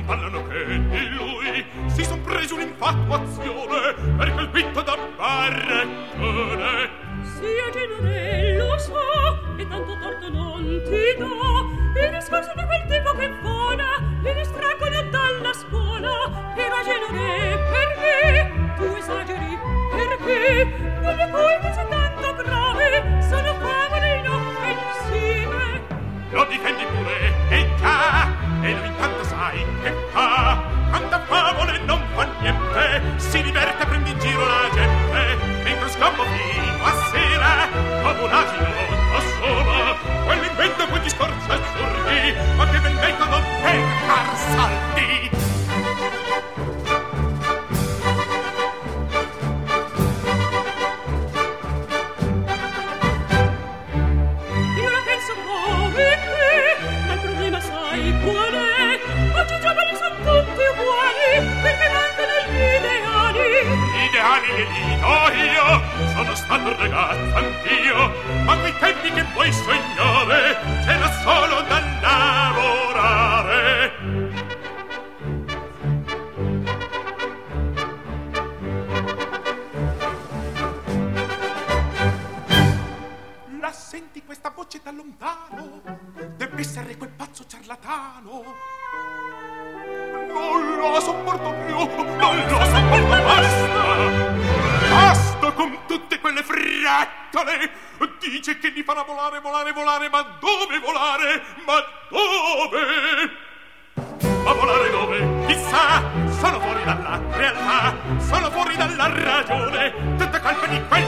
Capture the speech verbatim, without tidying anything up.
parlano che di lui si son presi un'infatuazione per quel pitto da barrettone. Sia genere lo so, e tanto torto non ti do. Il discorso di quel tipo che vola, li distraggono dalla scuola. Era genere per me, tu esageri perché nelle cui cose tanto grave sono favole inoffensive. Lo difendi pure, e già, e lui intanto sai che fa. Quanta favole non fa niente, si diverte, prende in giro la gente, mentre scappa fino a sera, come un asino da sola. Quello inventa quei discorsi assurdi, ma che bel metodo per far salti. Io la penso come te, ma il problema sai qual è? Oggi i giovani sono tutti uguali, perché mancano gli ideali. Gli ideali li dico io, sono stato ragazzo anch'io, ma quei tempi che vuoi sognare c'era solo da lavorare. La senti questa voce da lontano? Deve essere quel pazzo ciarlatano. Non lo sopporto più, non lo sopporto, basta! Basta con tutte quelle frettole! Dice che li farà volare, volare, volare, ma dove volare? Ma dove? Ma volare dove? Chissà! Sono fuori dalla realtà, sono fuori dalla ragione, tutta colpa di quel